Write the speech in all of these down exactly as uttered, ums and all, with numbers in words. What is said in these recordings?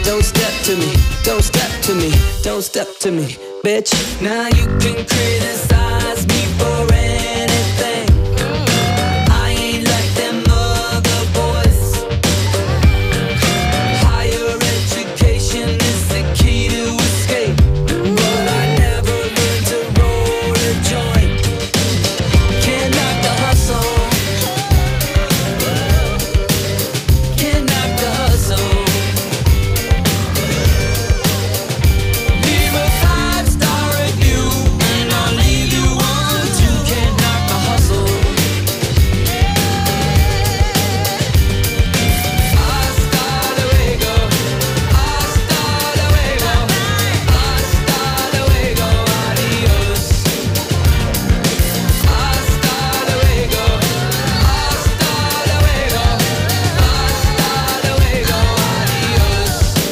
don't step to me, don't step to me, don't step to me, bitch. Now you can criticize me for anything. I ain't like them other boys. Higher education is the key to escape, but I never learned to roll a joint. Can't knock the hustle. Can't knock the hustle. Leave a five-star review and I'll leave you one too. Can't knock the hustle. Hasta luego, hasta luego, hasta luego, adios. Hasta luego, hasta luego, hasta luego, adios.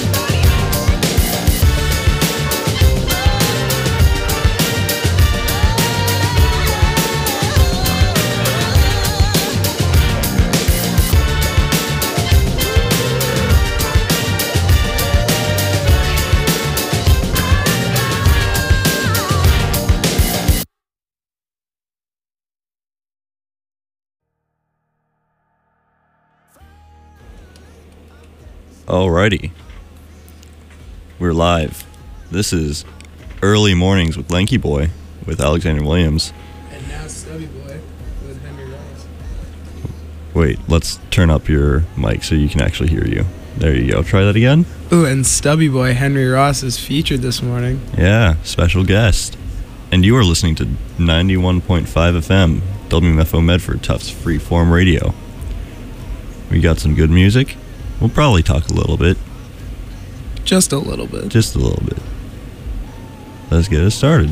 Alrighty. We're live. This is Early Mornings with Lanky Boy with Alexander Williams. And now Stubby Boy with Henry Ross. Wait, let's turn up your mic so you can actually hear you. There you go. Try that again. Ooh, and Stubby Boy Henry Ross is featured this morning. Yeah, special guest. And you are listening to ninety-one point five F M, W M F O Medford, Tufts Freeform Radio. We got some good music. We'll probably talk a little bit. Just a little bit. Just a little bit. Let's get it started.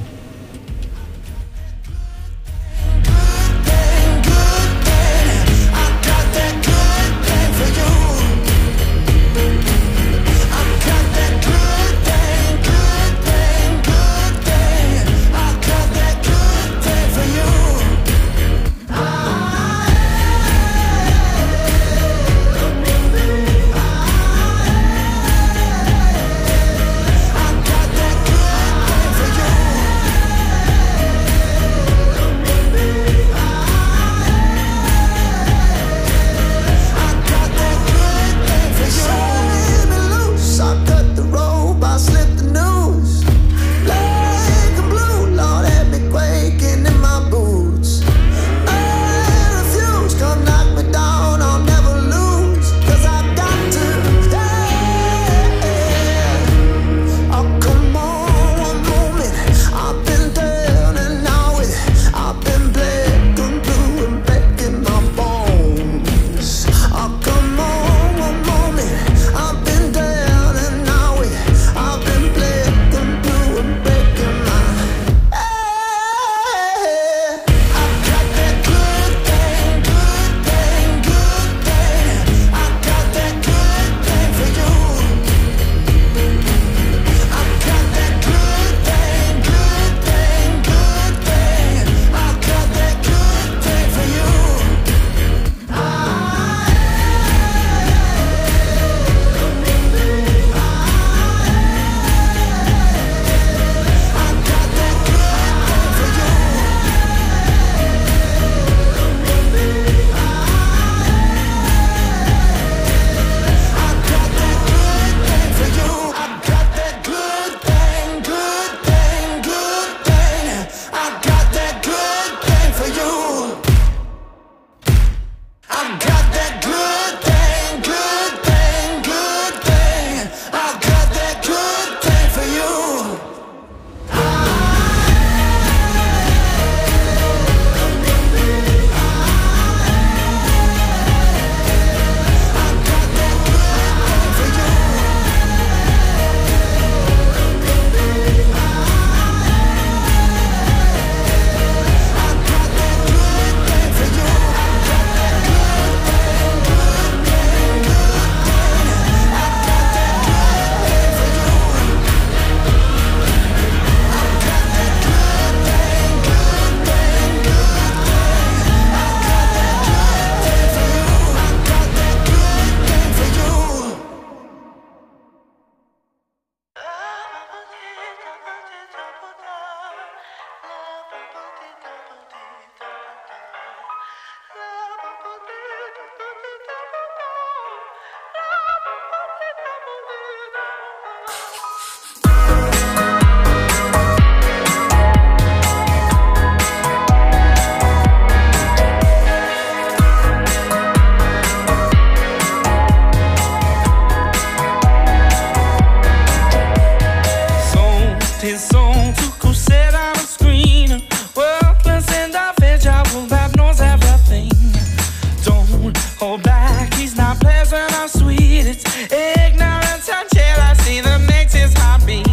his soul to crusade on a screen. Worthless and a visual that knows everything. Don't hold back, he's not pleasant or sweet. It's ignorance and jealousy that makes his heart beat.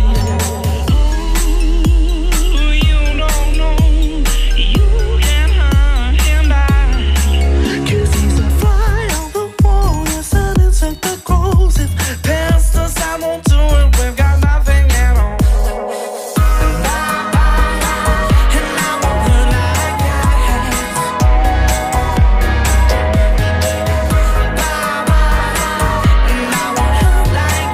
Ooh, you don't know, you can't hurt him by. 'Cause he's a fly on the wall, yes, an insect that grows. If pesticide won't do it, we've got nothing at all. And I, and I won't hurt like that. And I won't hurt like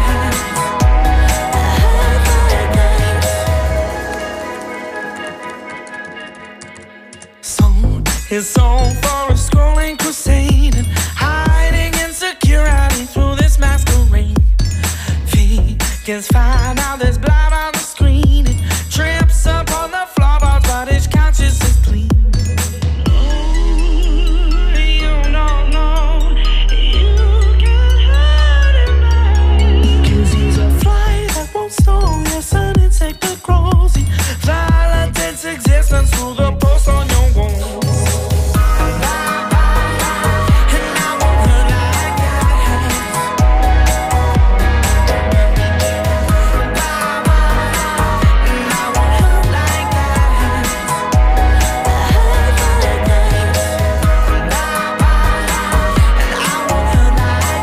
that. Sold his soul for a scrolling crusade and hiding insecurity through this masquerade. Vegans find out there's blood on the screen. It trips up on the floorboards, but his conscience is clean. Ooh, you don't know, you can't hide him now. 'Cause he's a fly that won't stall, yes, an insect that grows. He validates existence through the post on your wall. And I won't hurt like that. And I won't hurt like that. And I won't hurt like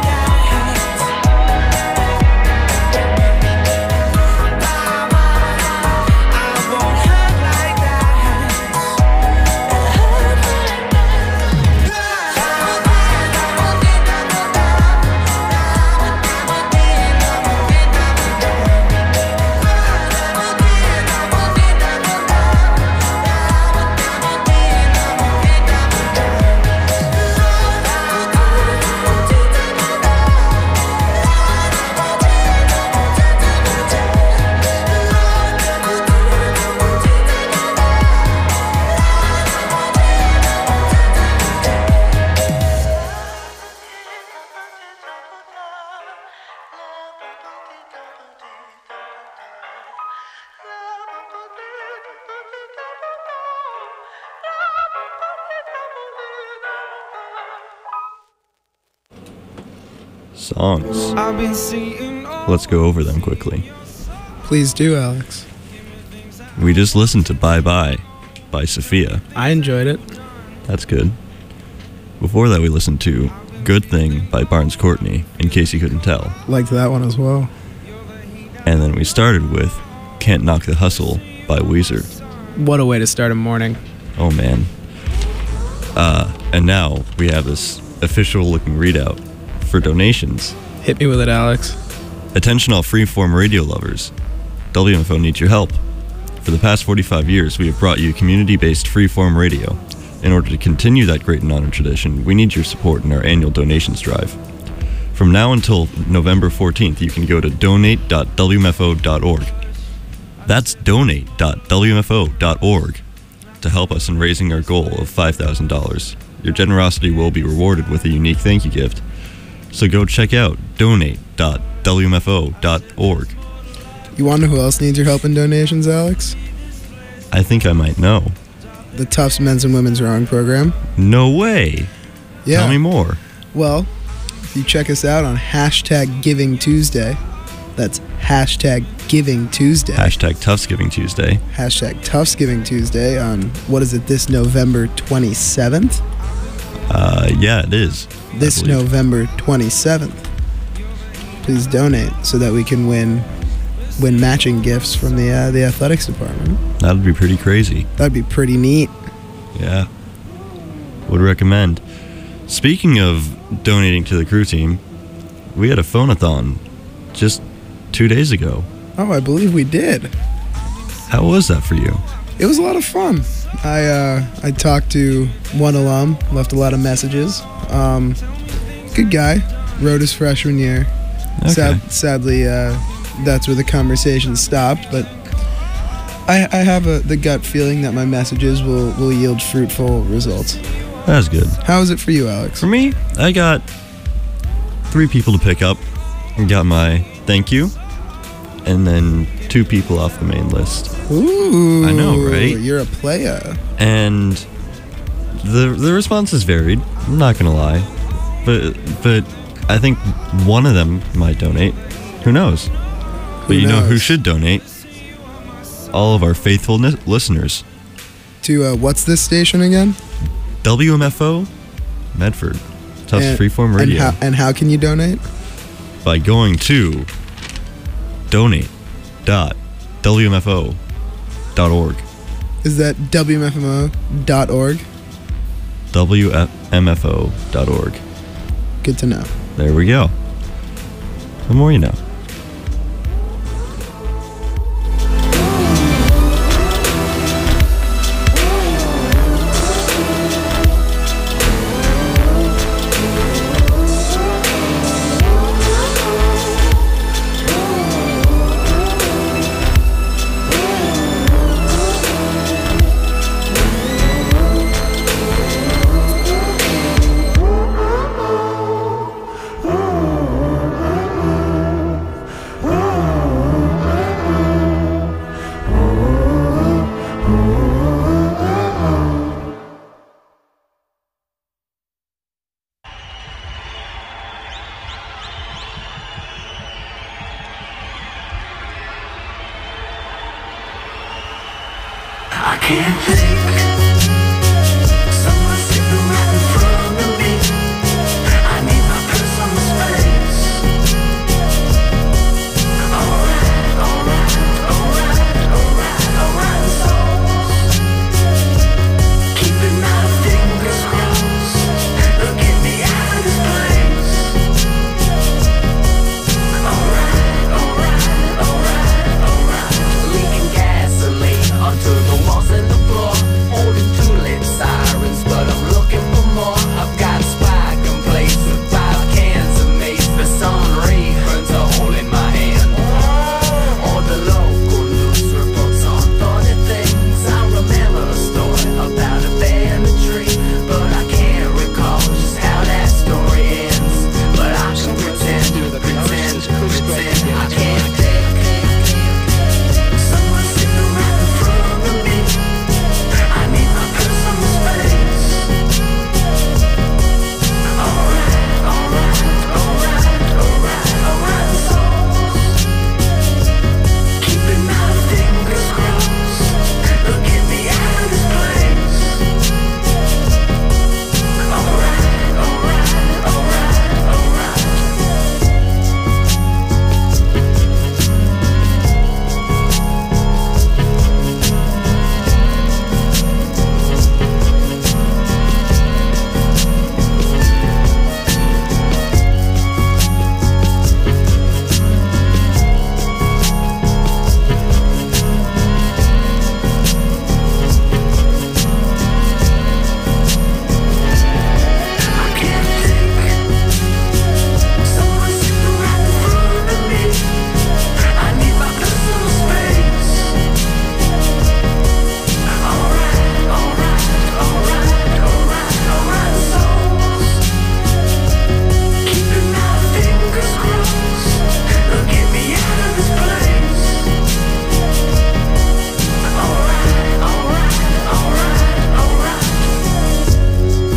Songs. I've been seeing all Let's go over them quickly. Please do, Alex. We just listened to Bye Bye by Sophia. I enjoyed it. That's good. Before that, we listened to Good Thing by Barnes Courtney, in case you couldn't tell. Liked that one as well. And then we started with Can't Knock the Hustle by Weezer. What a way to start a morning. Oh man. Uh, and now we have this official looking readout for donations. Hit me with it, Alex. Attention all freeform radio lovers. W M F O needs your help. For the past forty-five years, we have brought you community-based freeform radio. In order to continue that great and honored tradition, we need your support in our annual donations drive. From now until November fourteenth, you can go to donate dot w m f o dot org. That's donate dot w m f o dot org to help us in raising our goal of five thousand dollars. Your generosity will be rewarded with a unique thank you gift. So go check out donate dot w m f o dot org. You want to know who else needs your help in donations, Alex? I think I might know. The Tufts Men's and Women's Rowing Program. No way. Yeah. Tell me more. Well, if you check us out on hashtag Giving Tuesday, that's hashtag Giving Tuesday. Hashtag Tufts Giving Tuesday. Hashtag Tufts Giving Tuesday on, what is it, this November twenty-seventh? Uh, yeah, it is. I This believe. November twenty-seventh. Please donate so that we can win win matching gifts from the uh, the athletics department. That'd be pretty crazy. That'd be pretty neat. Yeah. Would recommend. Speaking of donating to the crew team, we had a phone-a-thon just two days ago. Oh, I believe we did. How was that for you? It was a lot of fun. I uh, I talked to one alum, left a lot of messages. Um, good guy. Wrote his freshman year. Okay. Sad, sadly, uh, that's where the conversation stopped. But I, I have a, the gut feeling that my messages will, will yield fruitful results. That's good. How is it for you, Alex? For me, I got three people to pick up. I got my thank you. and then two people off the main list. Ooh, I know, right? You're a playa. And the the responses varied. I'm not gonna lie, but but I think one of them might donate. Who knows? But Who you know who knows? should donate? All of our faithful ni- listeners. To uh, what's this station again? W M F O, Medford, Tufts And- Freeform Radio. And how, and how can you donate? By going to donate dot w m f o dot org. Is that W M F M O dot org? w m f o dot org. Good to know. There we go. The more you know. I can't think. Someone sitting right in front of me. I need my personal space. Alright, alright, alright, alright, alright, souls. Keeping my fingers crossed. Look get me out of this place. Alright, alright, alright, alright. Leaking gasoline onto the walls and the floor. Holding two lit sirens, but I'm looking for more. I've got a spy place with five cans of mace. The sun ray burns a hole in my hand. All the local news reports on funny things. I remember a story about a bear in a tree, but I can't recall just how that story ends. But I can pretend, pretend, pretend I can't think. Someone sitting right in front of me. I need my personal space. Alright, alright, alright, alright, alright, souls. Keeping my fingers crossed. Look get me out of this place. Alright, alright, alright, alright. I can't think. Someone sitting right in front of me. I need my personal space. Alright, alright, alright, alright, alright, souls. Keeping my fingers crossed. Look get me out of this place. Alright, alright, alright, alright.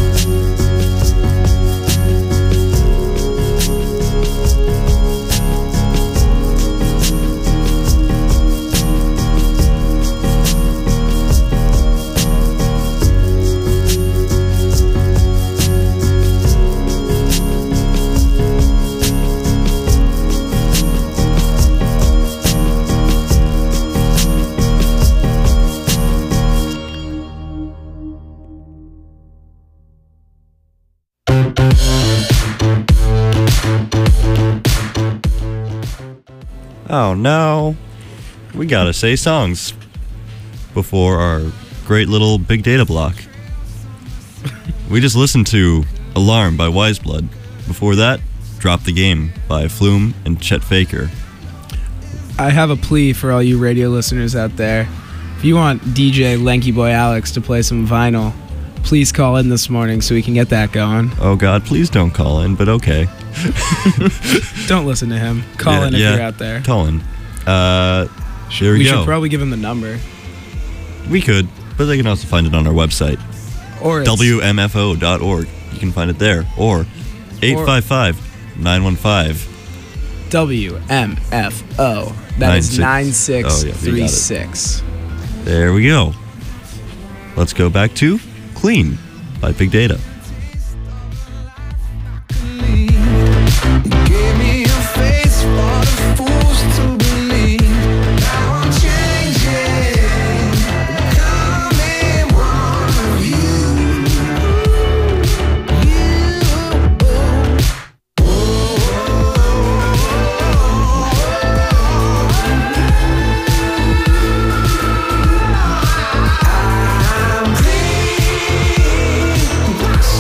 Oh no. We gotta say songs before our great little big data block. We just listened to Alarm by Wiseblood. Before that, Drop the Game by Flume and Chet Faker. I have a plea for all you radio listeners out there. If you want D J Lanky Boy Alex to play some vinyl, please call in this morning so we can get that going. Oh god, please don't call in, but okay. Don't listen to him. Call Yeah, in if yeah, you're out there. Call in. Uh, there we, we go. should probably give them the number. We could, but they can also find it on our website, Or it's- W M F O dot org. You can find it there. Or eight five five, nine one five. W M F O. That Nine is six- nine six oh, yeah, we three got it. six. There we go. Let's go back to Clean by Big Data. Gave me a face for the fools to believe. Now I'm changing, becoming one of you. I'm clean,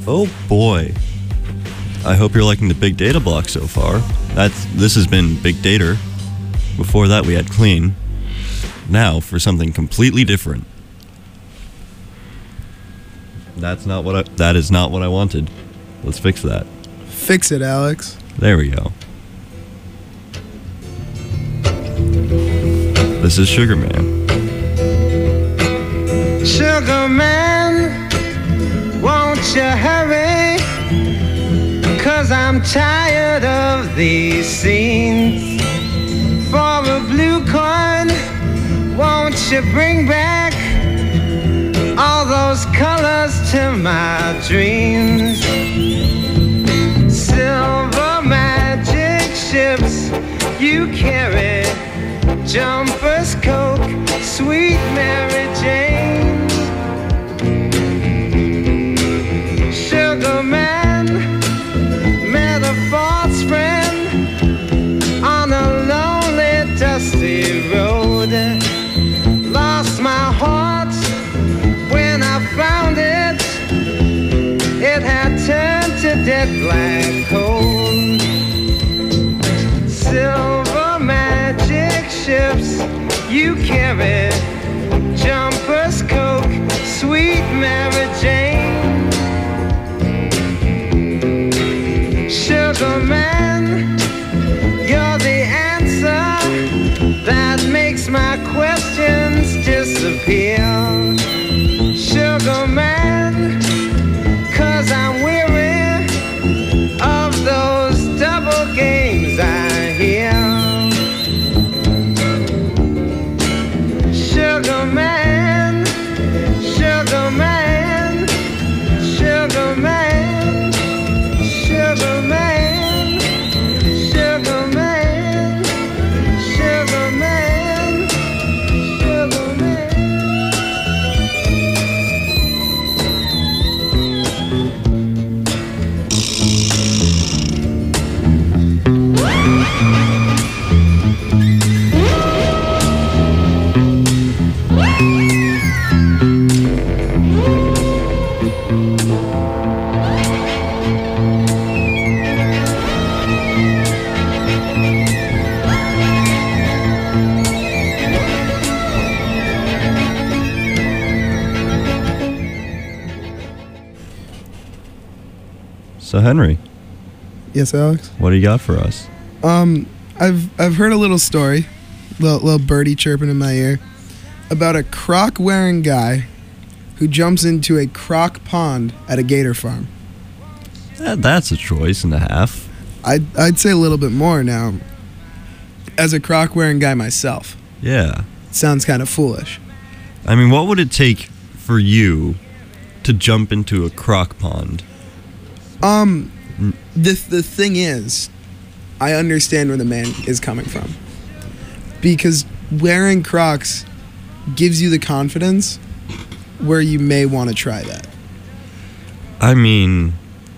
Oh boy. I hope you're liking the big data block so far. That's this has been Big Data. Before that we had Clean. Now for something completely different. That's not what I that is not what I wanted. Let's fix that. Fix it, Alex. There we go. This is Sugar Man. Sugar man, won't you hurry? 'Cause I'm tired of these scenes. For a blue coin, won't you bring back all those colors to my dreams? Silver magic ships you carry, jumpers, Coke, sweet Mary Jane. Sugar man met a false friend on a lonely, dusty road. Lost my heart when I found it. It had turned to dead black coal. Silver magic ships you carry, jumpers, Coke, sweet Mary Jane. Sugar man, you're the answer that makes my questions disappear. Sugar man, 'cause I'm weary of those double games I hear. Sugar man, sugar man, sugar man, sugar man, sugar man, sugar man, sugar man. So Henry, Yes, Alex. what do you got for us? Um, I've I've heard a little story, little, little birdie chirping in my ear, about a croc-wearing guy who jumps into a croc pond at a gator farm. That, that's a choice and a half. I'd I'd say a little bit more now. As a croc-wearing guy myself, Yeah. it sounds kind of foolish. I mean, what would it take for you to jump into a croc pond? Um, the the thing is, I understand where the man is coming from, because wearing Crocs gives you the confidence where you may want to try that. I mean,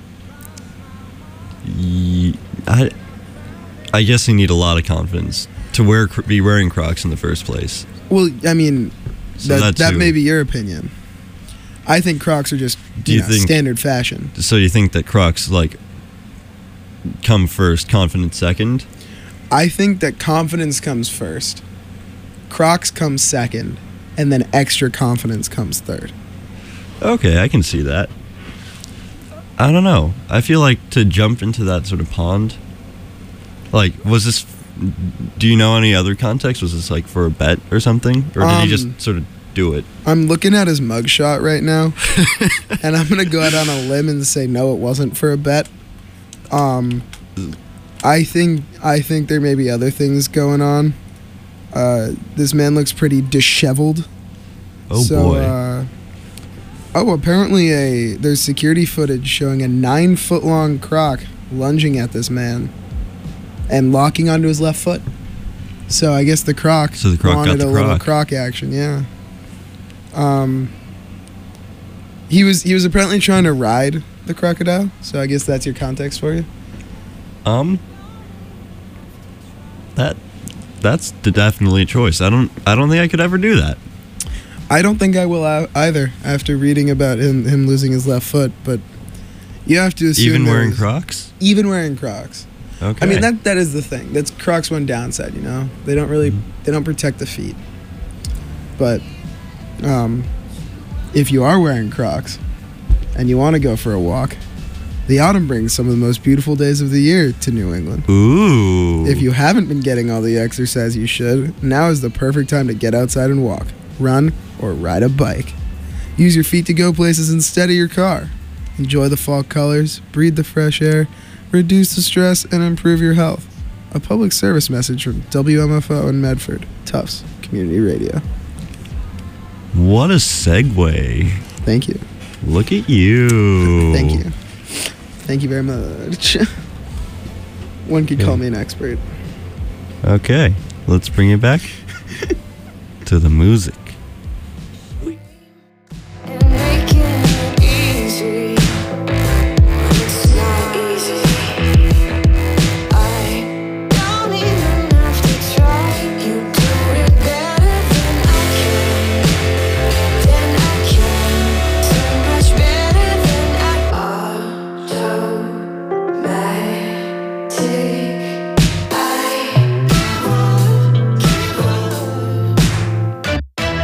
y- I, I guess you need a lot of confidence to wear be wearing Crocs in the first place. Well, I mean, So that that that too. may be your opinion. I think Crocs are just Do you you know, think- standard fashion. So you think that Crocs like come first, confidence second? I think that confidence comes first, Crocs comes second, and then extra confidence comes third. Okay, I can see that. I don't know. I feel like to jump into that sort of pond, like, was this, do you know any other context? Was this like for a bet or something? Or did he just Um, sort of do it? I'm looking at his mugshot right now, and I'm gonna go out on a limb and say no, it wasn't for a bet. Um, I think I think there may be other things going on. Uh, this man looks pretty disheveled. Oh so, boy. Uh, oh, apparently a there's security footage showing a nine foot long croc lunging at this man and locking onto his left foot. So I guess the croc, So the croc got wanted the a little croc. croc action, yeah. Um, he was he was apparently trying to ride the crocodile. So I guess that's your context for you. Um, that that's d- definitely a choice. I don't I don't think I could ever do that. I don't think I will ou- either after reading about him him losing his left foot, but You have to assume Even wearing there's- Crocs? Even wearing Crocs. Okay. I mean that that is the thing. That's Crocs one downside, you know. They don't really Mhm. they don't protect the feet. But um, if you are wearing Crocs and you want to go for a walk, the autumn brings some of the most beautiful days of the year to New England. Ooh. If you haven't been getting all the exercise you should, now is the perfect time to get outside and walk, run, or ride a bike. Use your feet to go places instead of your car. Enjoy the fall colors, breathe the fresh air, reduce the stress, and improve your health. A public service message from W M F O in Medford, Tufts Community Radio. What a segue. Thank you. Look at you. Thank you. Thank you very much. One could call Yeah. me an expert. Okay, let's bring it back to the music. And making it easy when it's not easy. I don't even have to try. You do it better than I can. Than I can. So much better than I automatic. I won't give up.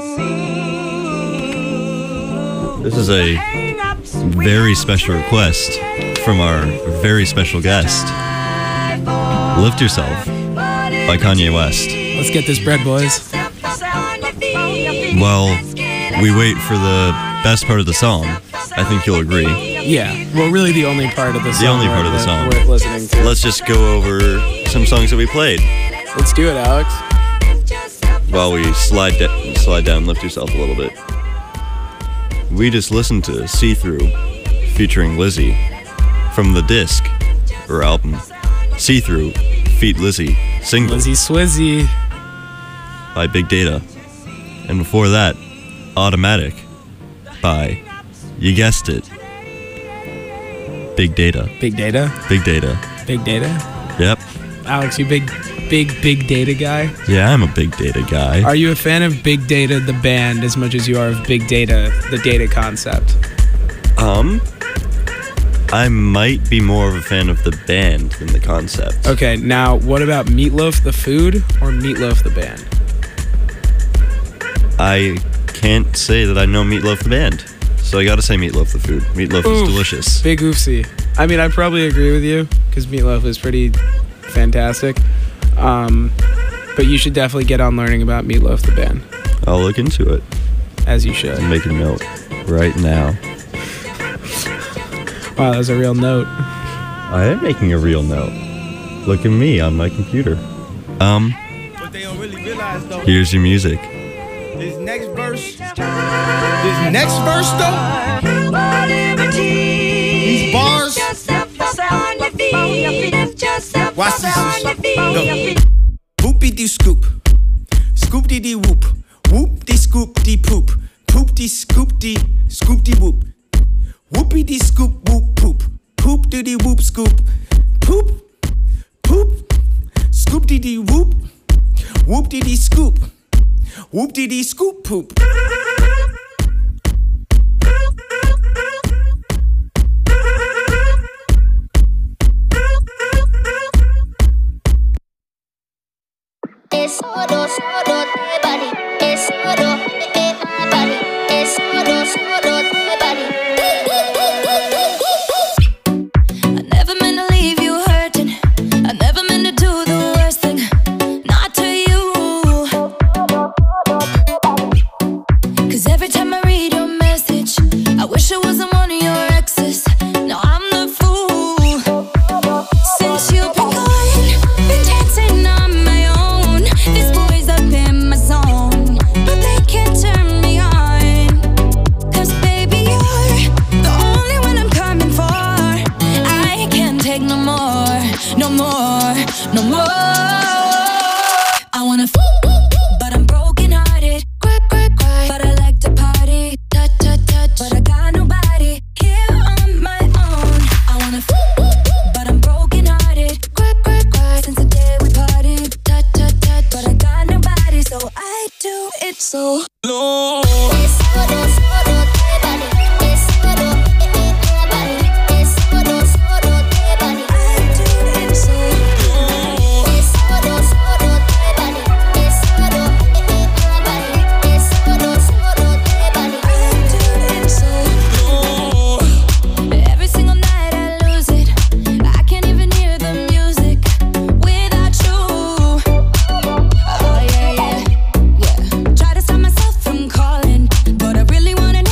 This is a very special request from our very special guest. Lift Yourself by Kanye West. Let's get this bread, boys. While we wait for the best part of the song, I think you'll agree. Yeah, well, really the only part of the song. The only part of the worth- song. worth listening to. Let's just go over some songs that we played Let's do it, Alex. while we slide, da- slide down Lift Yourself a little bit. We just listened to See Through featuring Lizzie from the disc or album See Through feat Lizzie single Lizzie Swizzy. by Big Data. And before that, Automatic by, you guessed it, Big Data. Big data. Big Data. Big data. Yep. Alex, you big, big, big data guy. Yeah, I'm a Big Data guy. Are you a fan of Big Data, the band, as much as you are of Big Data, the data concept? Um, I might be more of a fan of the band than the concept. Okay, now what about Meatloaf the food or Meatloaf the band? I can't say that I know Meatloaf the band, so I gotta say Meatloaf the food. Meatloaf Oof. is delicious. Big oofsie. I mean, I probably agree with you because Meatloaf is pretty fantastic. Um, but you should definitely get on learning about Meatloaf the band, I'll look into it. as you should. Make a note right now. Wow, that was a real note. I am making a real note. Look at me on my computer. Um, What they don't really realize though, here's your music. this next verse, this next verse though, these bars, watch this shit. Look. Whoopie dee scoop, scoop dee dee whoop, whoop dee scoop dee poop, poop dee scoop dee scoop dee whoop, whoopie dee scoop whoop poop, poop dee dee whoop scoop, poop, poop, scoop dee dee whoop, whoop dee dee scoop. Whoop dee dee scoop poop. Es solo, solo de body. Es solo de body. Es solo, solo de body. I never meant to leave you hurting. I never meant to do the worst thing. Not to you. 'Cause every time I read your message, I wish it wasn't one of your exes. No, I'm the fool. Since you've been gone, been dancing on my own. This boy's up in my zone, but they can't turn me on. 'Cause baby, you're the only one I'm coming for. I can't take no more, no more, no more. I wanna f- but I'm broken hearted. Cry, cry, cry, but I like to party. Touch, touch, touch, but I got nobody here on my own. I wanna f- but I'm broken hearted. Cry, cry, cry, since the day we parted. Touch, touch, touch, but I got nobody, so I do it so low. Es solo, solo de body. Es solo de body. Es solo, solo de body. I do it so low. Es solo, solo de body. Es solo de body. Es solo, solo de body. I do it so low. Every single night I lose it. I can't even hear the music without you. Oh yeah, yeah, yeah. Try to stop myself from calling, but I really wanna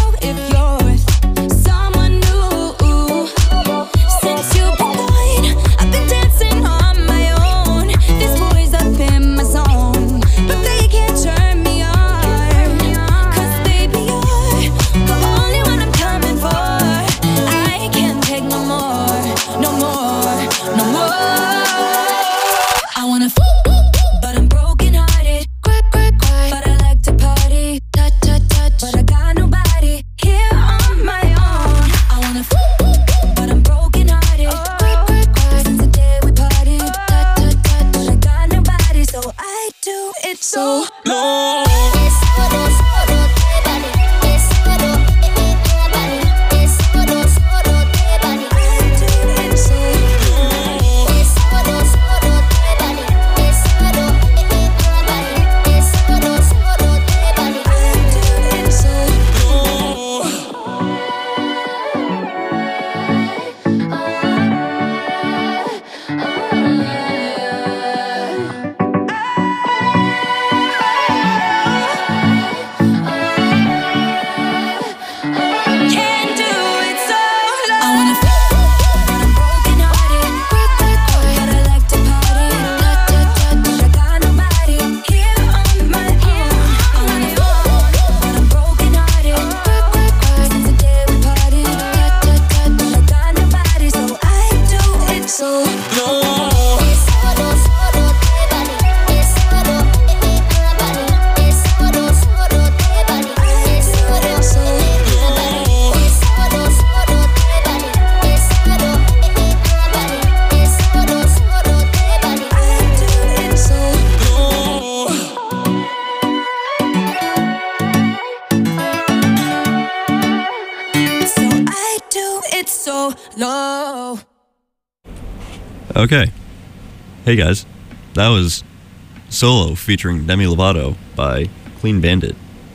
No. Okay. Hey guys, that was Solo featuring Demi Lovato by Clean Bandit.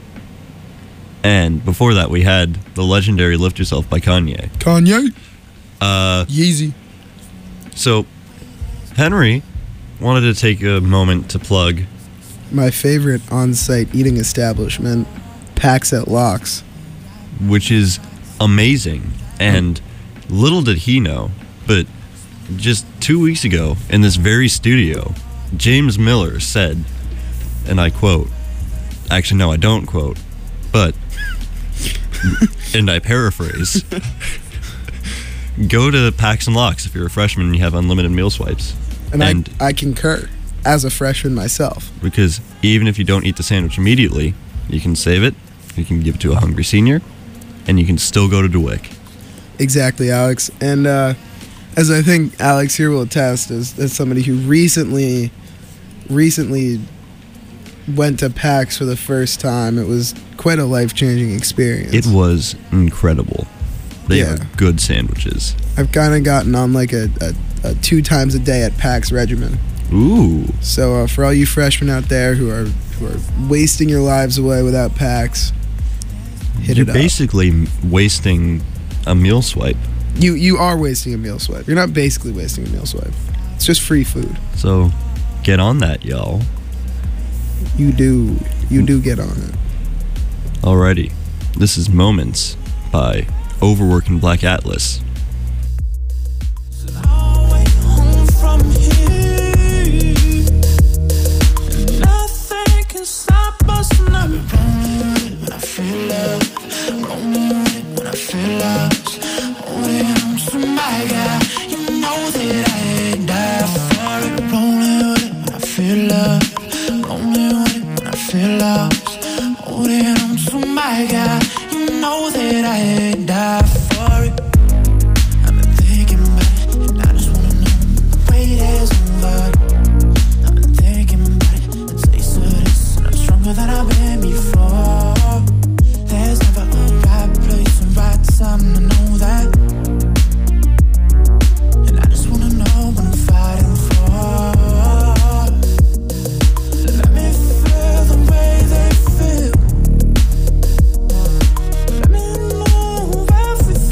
And before that, we had the legendary Lift Yourself by Kanye. Kanye. Uh, Yeezy. so, Henry wanted to take a moment to plug. My favorite on-site eating establishment, Pax at Locks. Which is amazing. And little did he know, but just two weeks ago in this very studio, James Miller said, and I quote, actually, no, I don't quote, but, and I paraphrase, go to Pax and Locks if you're a freshman and you have unlimited meal swipes. And, And I, I concur, as a freshman myself. because even if you don't eat the sandwich immediately, you can save it, you can give it to a hungry senior, and you can still go to DeWick. Exactly, Alex. And uh, as I think Alex here will attest, as, as somebody who recently, recently went to PAX for the first time, it was quite a life-changing experience. It was incredible. They Yeah. are good sandwiches. I've kind of gotten on like a, a, a two times a day at PAX regimen. Ooh. So uh, for all you freshmen out there who are who are wasting your lives away without PAX, hit You're it up. basically m- wasting a meal swipe. You you are wasting a meal swipe. You're not basically wasting a meal swipe. It's just free food. So get on that, y'all. You do you do get on it. Alrighty. This is Moments by Overworking Black Atlas. Home from here, and nothing can stop us now. Rolling when I feel love, rolling when I feel lost, holding on to my guy. You know that I die for it. Rolling when I feel love, rolling when I feel lost, holding on to my guy. You know that I die for it. I've been thinking about it, and I just wanna know the wait is over. I've been thinking about it, the taste of this, and I'm stronger than I've been before. There's never a right place and right time to know that, and I just wanna know what I'm fighting for. Let me feel the way they feel. Let me move everything.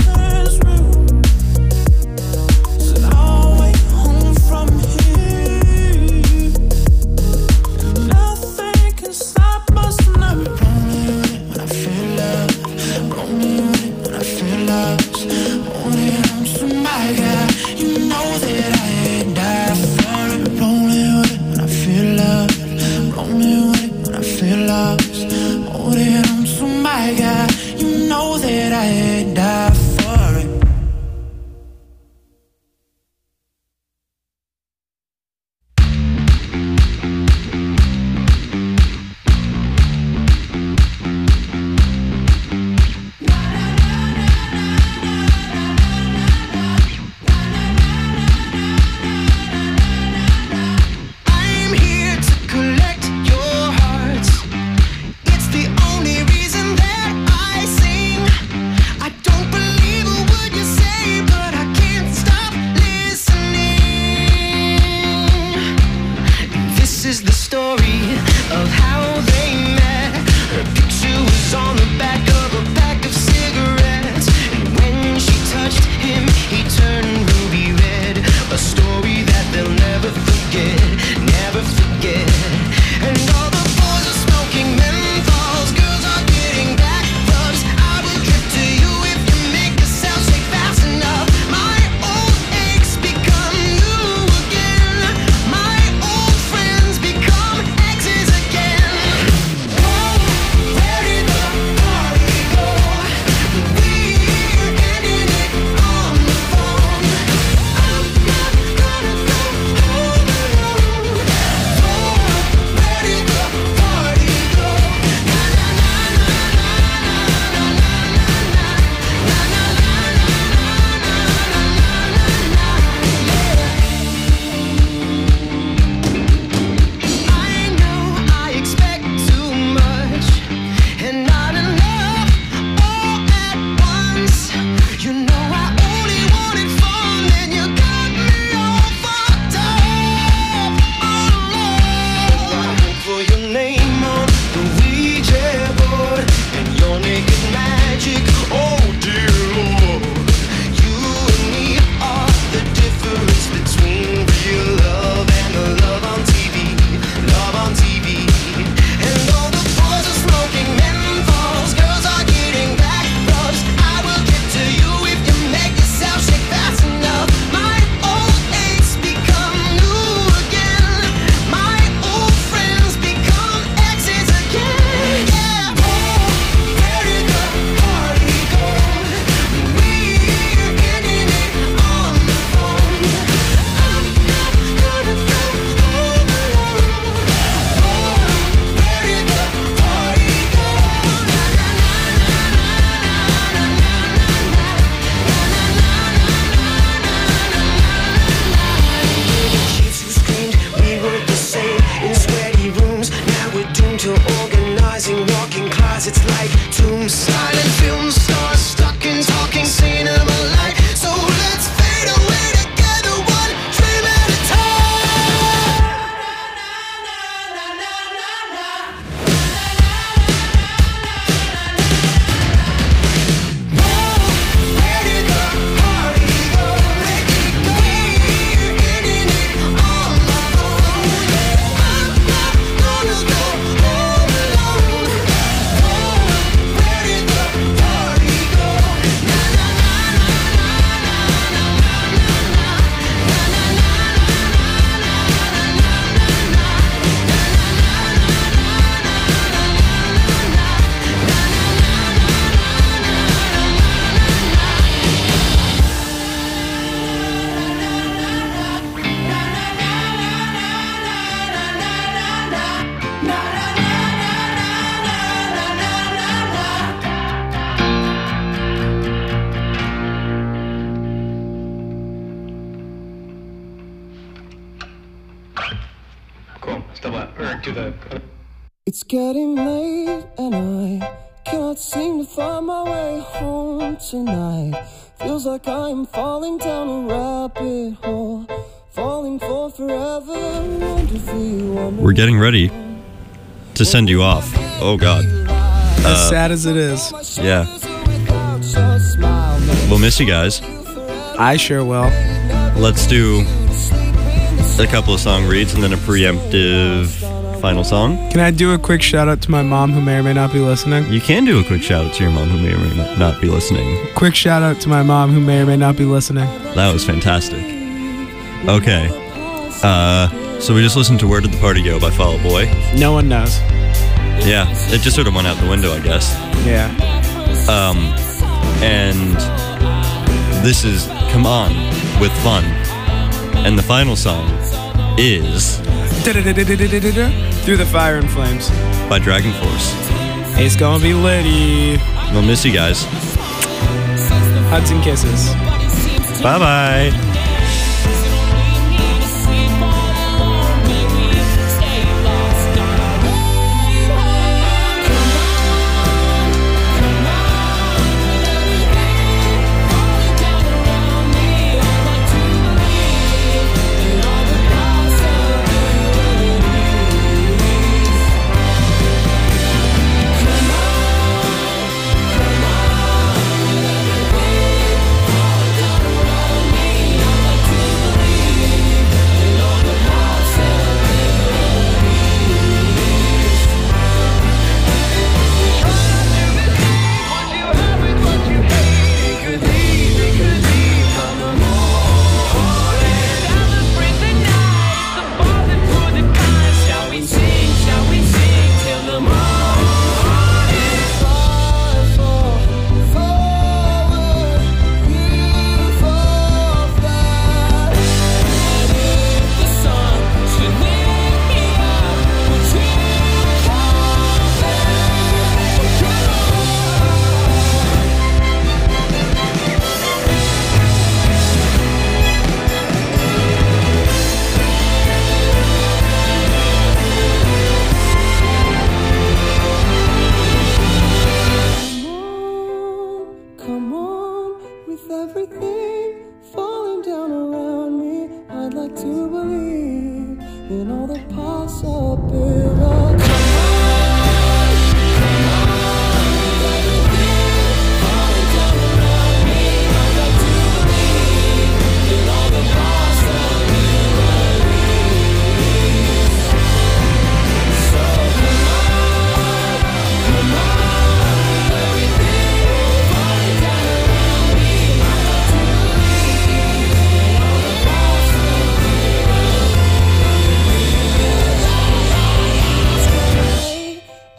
eyes, it's like tomb silent film stars stuck in talking cinema light. So let's fade away together, one dream at a time. Where did the party go? Let it go. We're ending it on my own. I'm not gonna go all alone. Where did the party go? Na na na na na na na na na Cool. Still up. Or to the. It's getting late and I can't seem to find my way home tonight. Feels like I'm falling down a rabbit hole, falling for forever. Wonderfully, wonderful. We're getting ready to send you off. Oh God. As sad as it is. Yeah. We'll miss you guys. I sure will. Let's do a couple of song reads and then a preemptive final song. Can I do a quick shout out to my mom who may or may not be listening? You can do a quick shout out to your mom who may or may not be listening. Quick shout out to my mom who may or may not be listening. That was fantastic. Okay. Uh, so we just listened to Where Did the Party Go by Fall Out Boy. No one knows. Yeah, it just sort of went out the window, I guess. Yeah. Um, and this is Come On with Fun. And the final song is Through the Fire and Flames by Dragon Force. It's gonna be litty. We'll miss you guys. Hugs and kisses. Bye bye.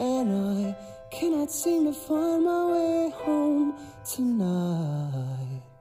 Cannot seem to find my way home tonight.